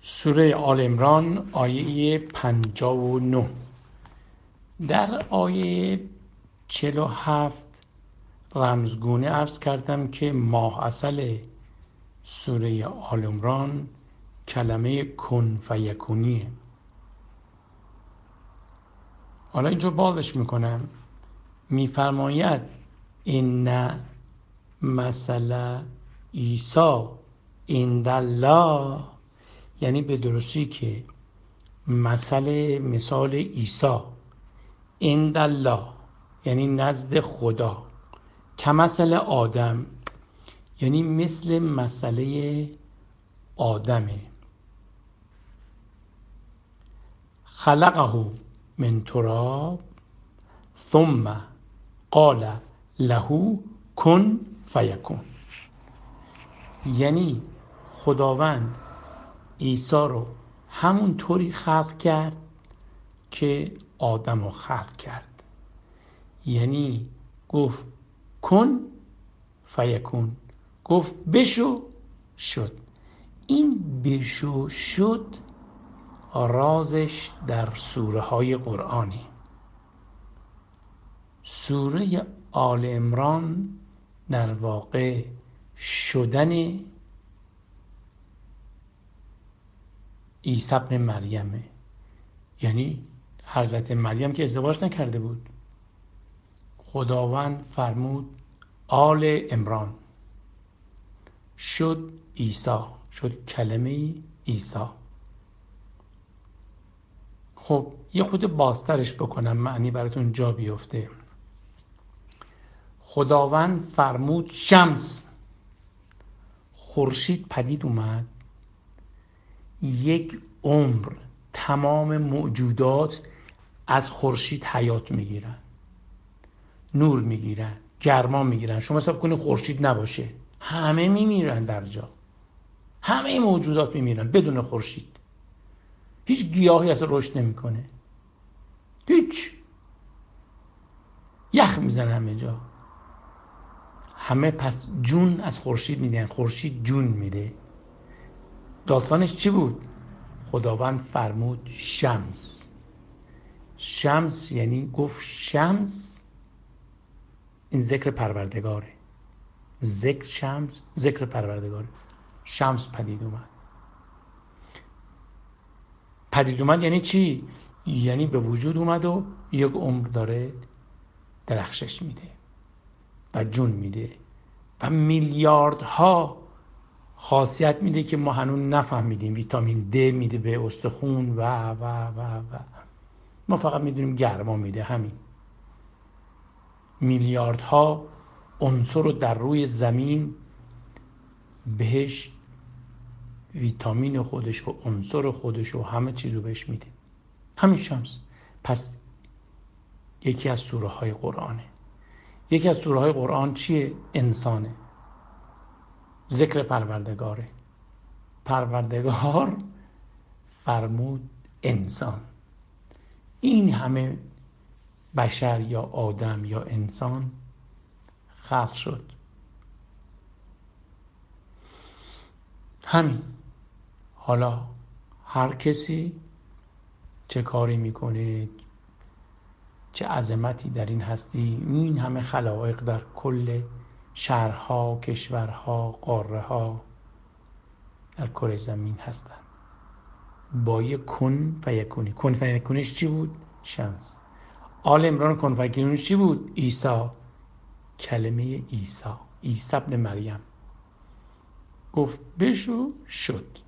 سوره آل عمران آیه 59. در آیه 47 رمزگونه عرض کردم که ماه اصل سوره آل عمران کلمه کن فیکونیه. حالا اینجا بازش میکنم، میفرماید ان مثل عیسی عند الله، یعنی به درستی که مثال عیسی عند الله یعنی نزد خدا، کمثل آدم یعنی مثل مسئله آدمه، خلقه من تراب ثم قال له کن فیکون. یعنی خداوند عیسی رو همون طوری خلق کرد که آدم رو خلق کرد، یعنی گفت کن فیکون، گفت بشو شد. این بشو شد رازش در سوره های قرآنی. سوره آل عمران در واقع شدن عیسی ابن مریمه، یعنی حضرت مریم که ازدواج نکرده بود، خداوند فرمود آل عمران، شد عیسی، شد کلمه عیسی. خب یه خود بازترش بکنم معنی براتون جا بیفته. خداوند فرمود شمس، خورشید پدید اومد. یک عمر تمام موجودات از خورشید حیات میگیرن، نور میگیرن، گرما میگیرن. شما حساب کنید خورشید نباشه همه میمیرن، در جا همه موجودات میمیرن بدون خورشید. هیچ گیاهی اصلا رشد نمیکنه، هیچ، یخ میزنه همه جا. همه پس جون از خورشید میدن، خورشید جون میده. داستانش چی بود؟ خداوند فرمود شمس. شمس یعنی گفت شمس، این ذکر پروردگاره، ذکر شمس ذکر پروردگاره. شمس پدید اومد. پدید اومد یعنی چی؟ یعنی به وجود اومد و یک عمر داره درخشش میده و جون میده و میلیاردها خاصیت میده که ما هنوز نفهمیدیم. ویتامین د میده به استخون و ما فقط میدونیم گرما میده. همین میلیاردها عنصر رو در روی زمین بهش ویتامین خودش و عنصر خودش و همه چیزو بهش میده، همین شمس. پس یکی از سوره های قرآنه. یکی از سوره های قرآن چیه؟ انسانه، ذکر پروردگاره. پروردگار فرمود انسان. این همه بشر یا آدم یا انسان خلق شد. همین. حالا هر کسی چه کاری میکنه، چه عظمتی در این هستی، این همه خلایق در کل شهرها، کشورها، قاره ها در کره زمین هستن با یک کن فیکونی. کن فیکونیش چی بود؟ شمس. آل عمران کن فیکونیش چی بود؟ عیسی، کلمه عیسی، عیسی ابن مریم. گفت بشو شد.